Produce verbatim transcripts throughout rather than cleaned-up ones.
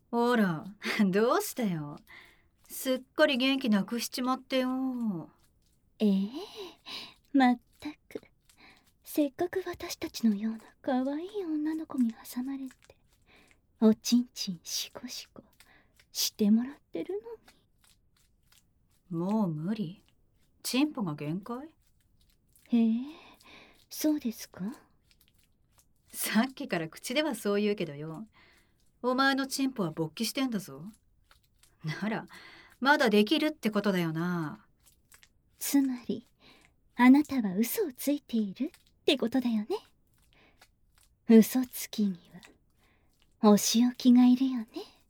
ほら、どうしたよ。すっかり元気なくしちまってよ。 ええ、まったく。せっかく私たちのような可愛い女の子に挟まれて、おちんちんシコシコしてもらってるもう無理。チンポが限界？ のに。へえ、そうですか？ さっきから口ではそう言うけどよ。お前のチンポは勃起してんだぞ。なら、まだできるってことだよな。 つまり、あなたは嘘をついているってことだよね。嘘つきにはお仕置きがいるよね。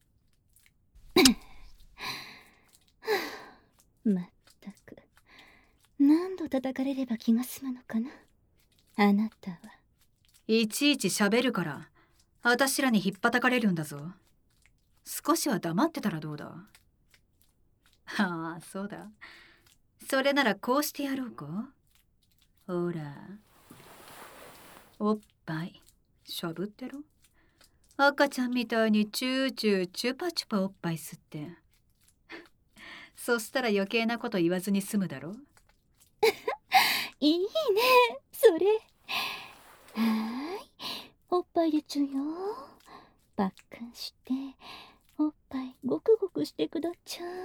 まったく、何度叩かれれば気が済むのかな、あなたは。 いちいち喋るから、あたしらに引っ叩かれるんだぞ。少しは黙ってたらどうだ？ああ、そうだ。それならこうしてやろうか。ほら。おっぱい、しゃぶってろ。赤ちゃんみたいにチューチューチュパチュパおっぱい吸って。そしたら余計なこと言わずに済むだろ。 いいね、それ。はーい、おっぱいでちゅよ。バックンして、おっぱいごくごくしてくだちゃい。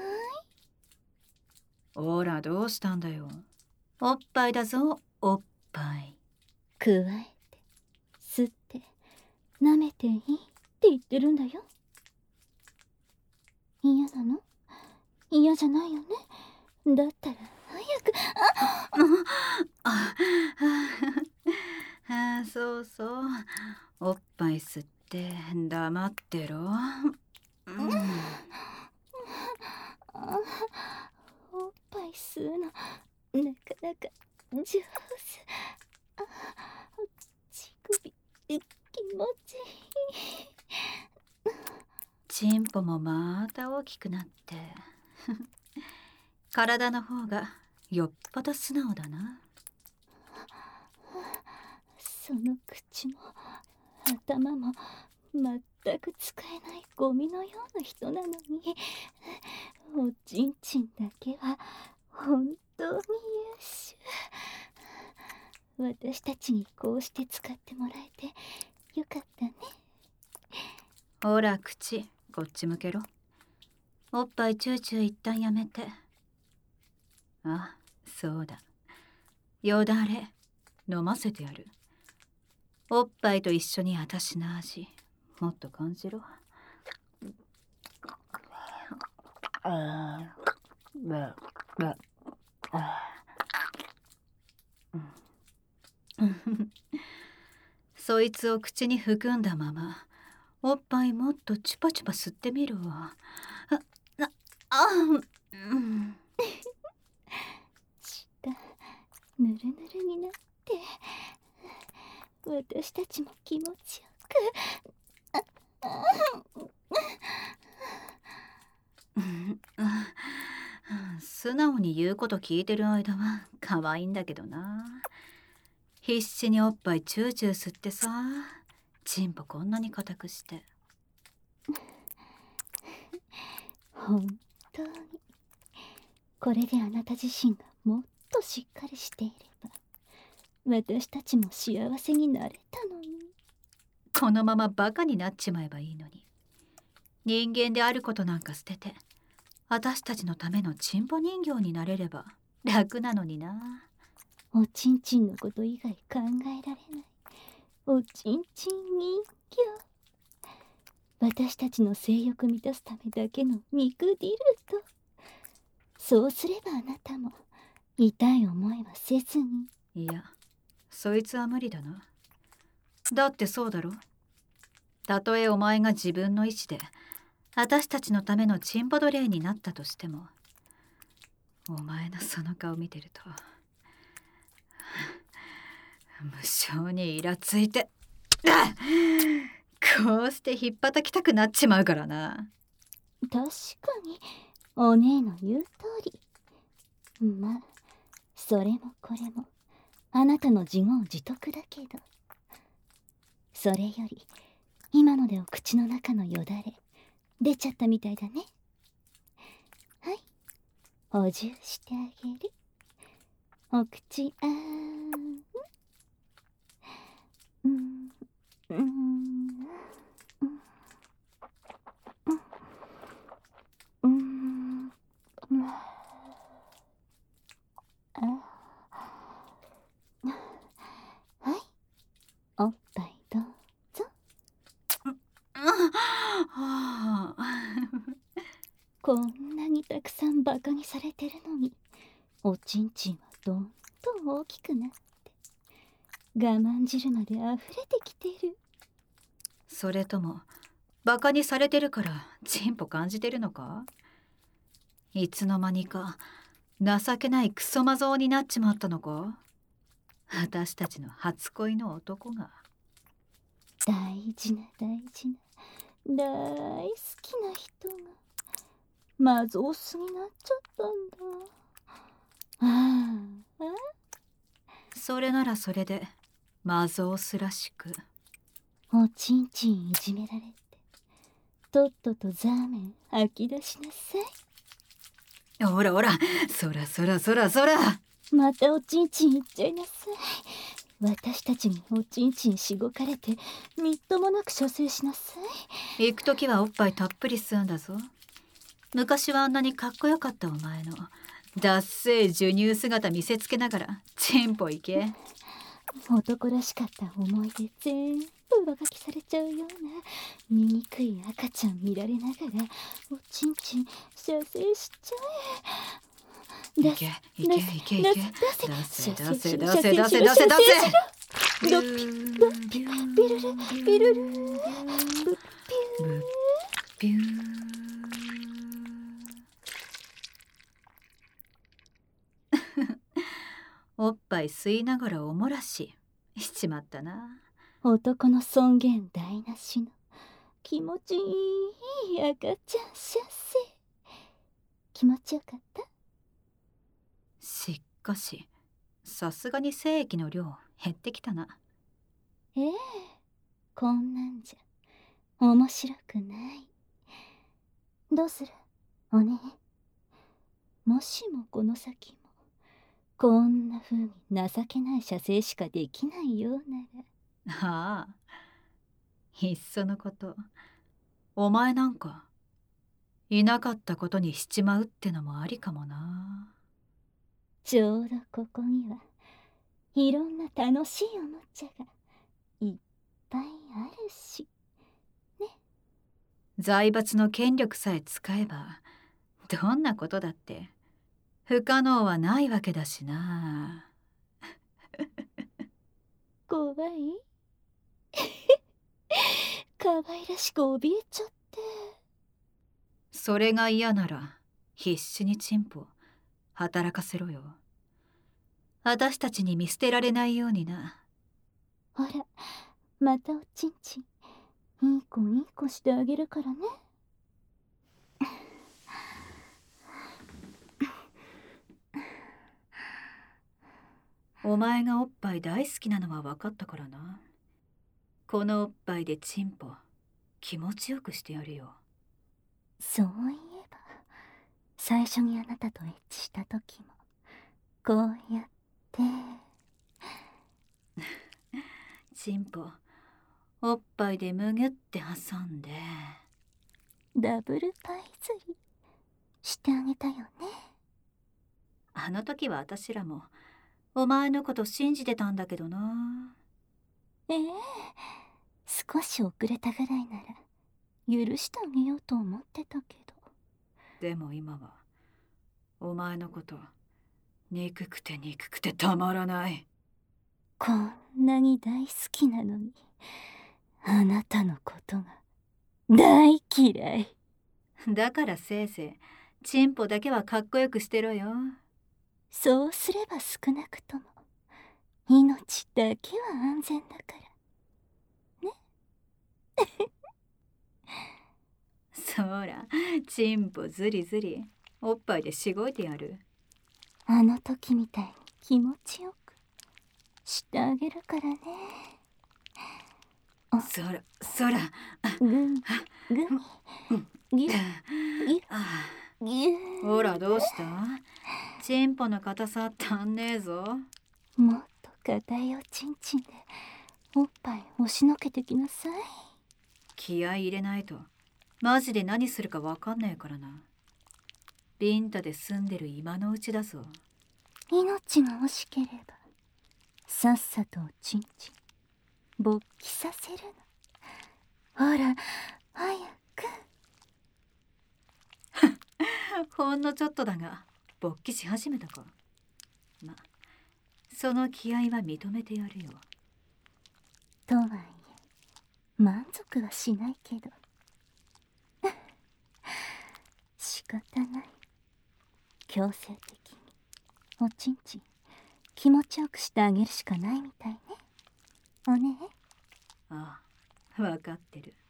ほら、どうしたんだよ。おっぱいだぞ、おっぱい。 加えて、吸って、舐めていいって言ってるんだよ。嫌なの？嫌じゃないよね。だったら早く。 ああ、そうそう。おっぱい吸って黙ってろ。うん、 あ、おっぱい吸うのなかなか上手。あ、乳首気持ちいい。 チンポもまた大きくなって。体の方がよっぽど素直だな。 その口も頭も全く使えないゴミのような人なのに、おちんちんだけは本当に優秀。私たちにこうして使ってもらえてよかったね。 ほら、口こっち向けろ。おっぱいチューチュー一旦やめて。あ、そうだ。よだれ飲ませてやる。おっぱいと一緒にあたしの味もっと感じろ。あーあそいつを口に含んだままおっぱいもっとチュパチュパ吸ってみるわ。あ、あ、あ、うん。 舌ぬるぬるになって私たちも気持ちよく。ああ素直に言うこと聞いてる間は可愛いんだけどな。必死におっぱいチューチュー吸ってさ、チンポこんなに硬くして。 本当にこれであなた自身がもっとしっかりしていれば私たちも幸せになれたのに。 このままバカになっちまえばいいのに。人間であることなんか捨てて私たちのためのチンポ人形になれれば楽なのにな。 おちんちんのこと以外考えられないおちんちん人形。私たちの性欲満たすためだけの肉ディルド。そうすればあなたも痛い思いはせずに。 いや、そいつは無理だな。だってそうだろ。たとえお前が自分の意志で私たちのためのチンポ奴隷になったとしても、お前のその顔見てると無性にイラついてこうして引っ叩きたくなっちまうからな。 確かにお姉の言う通り。まあそれもこれもあなたの自業自得だけど、それより今のでお口の中のよだれ出ちゃったみたいだね。はい、補充してあげる。お口あーん、うんうんうんうんうんあ、はい、おっぱいどうぞ。 ああこんなにたくさんバカにされてるのに、おちんちんはどんどん大きくなって我慢汁まで溢れてきてる。 それともバカにされてるからチンポ感じてるのか？いつの間にか情けないクソマゾになっちまったのか？私たちの初恋の男が。 大事な大事な大好きな人がマゾウスになっちゃったんだ。ああ、 それならそれでマゾウスらしく。 おちんちんいじめられてとっととザーメン吐き出しなさい。 ほらほら、そらそらそらそら。 またおちんちんいっちゃいなさい。私たちにおちんちんしごかれてみっともなく射精しなさい。 行くときはおっぱいたっぷり吸うんだぞ。昔はあんなにかっこよかったお前のダッセー授乳姿見せつけながらチンポ行け。 男らしかった思い出全部上書きされちゃうような醜い赤ちゃん見られながらおちんちん射精しちゃえ。 いけいけいけいけ、出せ出せ出せ出せ出せ出せ。 ドッピドッピビルルビルルブッピュービュー。おっぱい吸いながらおもらししちまったな。 男の尊厳台無しの気持ちいい赤ちゃん射精。気持ちよかった？ しかしさすがに精液の量減ってきたな。 ええ、こんなんじゃ面白くない。どうするおねえ。もしもこの先もこんな風に情けない射精しかできないようなら。 ああ、いっそのことお前なんかいなかったことにしちまうってのもありかもな。 ちょうどここにはいろんな楽しいおもちゃがいっぱいあるしね。 財閥の権力さえ使えばどんなことだって不可能はないわけだしな。 怖い可愛らしく怯えちゃって。 それが嫌なら必死にチンポ働かせろよ。私たちに見捨てられないようにな。 ほらまたおちんちんいい子いい子してあげるからね。 お前がおっぱい大好きなのは分かったからな。このおっぱいでチンポ気持ちよくしてやるよ。 そういえば最初にあなたとエッチした時もこうやってチンポおっぱいでむぎゅって挟んでダブルパイ釣りしてあげたよね。 あの時は私らもお前のこと信じてたんだけどな。 ええ、少し遅れたぐらいなら許してあげようと思ってたけど。 でも今はお前のこと憎くて憎くてたまらない。 こんなに大好きなのにあなたのことが大嫌い。 だからせいぜいチンポだけはかっこよくしてろよ。 そうすれば少なくとも命だけは安全だからね。 そらチンポずりずりおっぱいでしごいてやる。 あの時みたいに気持ちよくしてあげるからね。 そらそらグミグミぎゅぎゅあぎゅ。 ほらどうした？チンポの硬さ足んねえぞ。 もっと硬いおちんちんでおっぱい押しのけてきなさい。 気合い入れないとマジで何するかわかんねえからな。ビンタで済んでる今のうちだぞ。 命が惜しければさっさとおちんちん勃起させるの。ほら早く。 ほんのちょっとだが勃起し始めたか。ま、その気合は認めてやるよ。 とはいえ満足はしないけど仕方ない。強制的におちんちん気持ちよくしてあげるしかないみたいね。おねえ。 ああ、わかってる。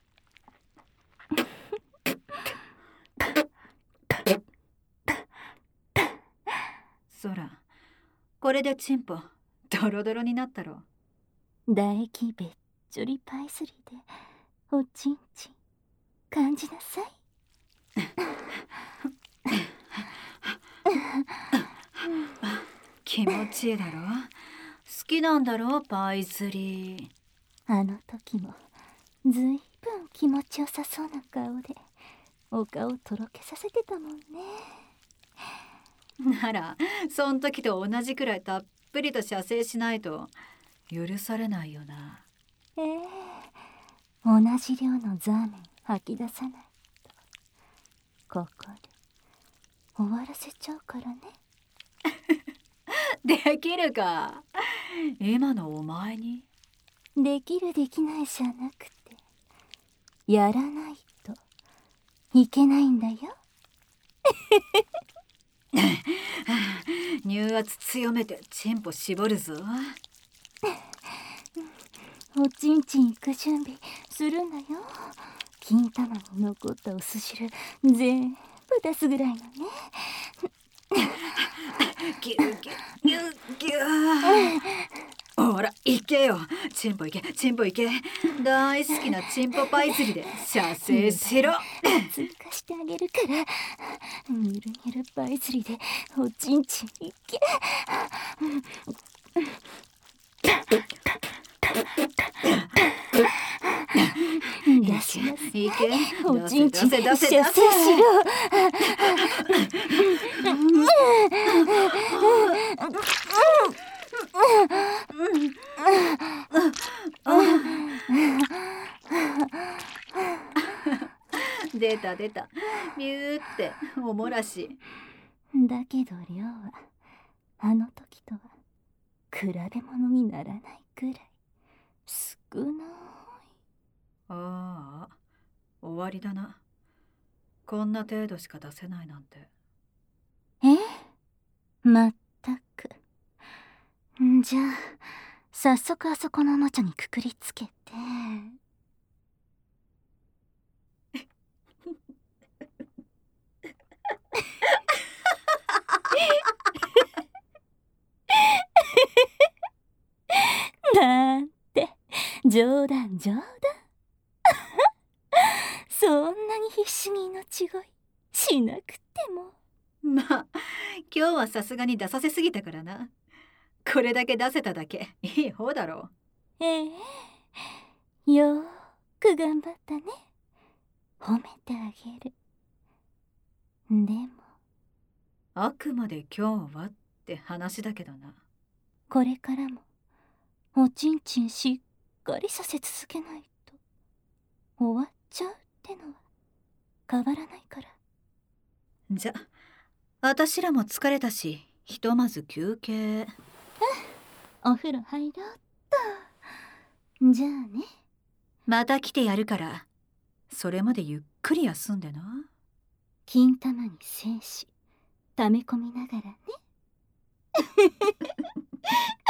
そら、これでチンポドロドロになったろ。 唾液べっちょりパイスリでおちんちん感じなさい。 気持ちいいだろ。好きなんだろパイスリー。 あの時もずいぶん気持ちよさそうな顔でお顔とろけさせてたもんね。 ならそん時と同じくらいたっぷりと射精しないと許されないよな。 ええ、同じ量のザーメン吐き出さないとここで終わらせちゃうからね。 できるか今のお前に。 できるできないじゃなくてやらないといけないんだよ。 乳圧強めてチンポ絞るぞ。 おちんちん行く準備するんだよ。金玉に残った薄汁全部出すぐらいのね。 ギュギュギュギュほら行けよ。チンポ行けチンポ行け。大好きなチンポパイ釣りで射精しろ。 追加してあげるからゆるゆるパイ釣りでおちんちん行け。出しなさい。 行けおちんちん出せ出せ出せ射精しろ。 出た出たミューっておもらし。 だけど量はあの時とは比べ物にならないくらい少ない。 ああ終わりだな。こんな程度しか出せないなんて。 え？まったく。じゃあ早速あそこのおもちゃにくくりつけてなんて冗談冗談。そんなに必死に命乞いしなくても。 まあ今日はさすがに出させすぎたからな。これだけ出せただけいい方だろう。ええ、よーく頑張ったね。褒めてあげる。でもあくまで今日はって話だけどな。 これからもおちんちんしっかりさせ続けないと終わっちゃうってのは変わらないから。 じゃあたしらも疲れたしひとまず休憩。 お風呂入ろうっと。じゃあね。 また来てやるからそれまでゆっくり休んでな。 金玉に精子溜め込みながらね。